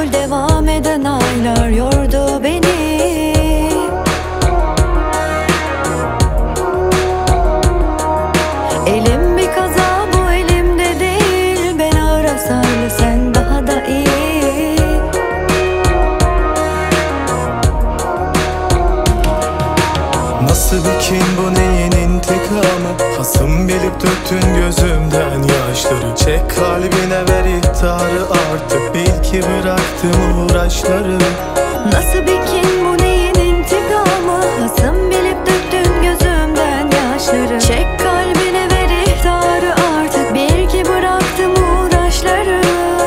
gel devam eden aylar yordu beni. Elim bir kaza, bu elimde değil. Ben ağır hasarlı, sen daha da iyi. Nasıl bir kin bu, neyin intikamı? Hasım bilip döktün gözümden yaşları. Çek kalbine ver ihtarı, artık bil ki bıraktım uğraşları. Nasıl bir kin bu, neyin intikamı? Hasım bilip döktün gözümden yaşları. Çek kalbine ver ihtarı, artık bil ki bıraktım uğraşları.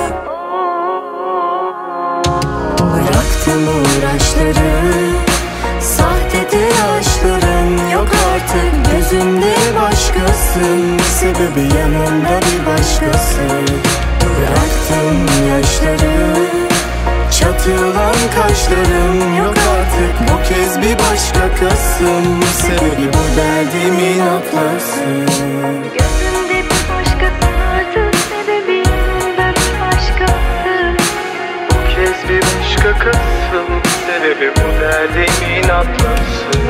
Bıraktım uğraşları. Sahtedir aşkların, yok artık gözümde başkasın. Sebebi yanımda bir başkası. Bıraktım yaşları. Çatılan kaşlarım, yok artık bu kez bir başkasın. Sebebi bu derdimin atlasın. Gözümde bir başkası, sebebi yanımda bir başkası. Bu kez bir başkasın, sebebi bu derdimin atlasın.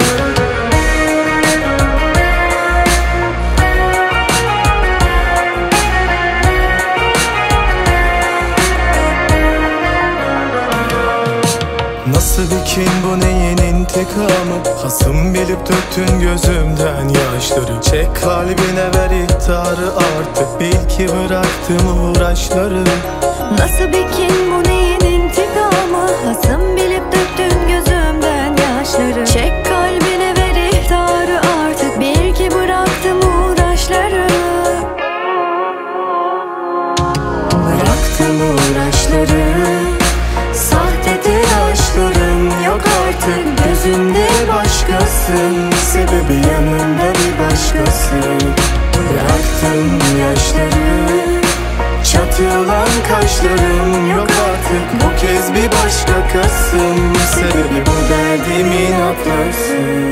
Nasıl bir kin bu, neyin intikamı? Hasım bilip döktün gözümden yaşları. Çek kalbine ver ihtarı, artık bil ki bıraktım uğraşları. Nasıl bir kin bu, neyin intikamı? Hasım bilip döktün gözümden yaşları. Çek kalbine ver ihtarı, artık bil ki bıraktım uğraşları. Bıraktım uğraşları. Sahtedir aşkların, yok artık gözümde başkasın. Sebebi yanımda bir başkası. Bıraktım yaşları. Çatılan kaşlarım, yok artık bu kez bir başkasın. Sebebi bu derdimin atlasın.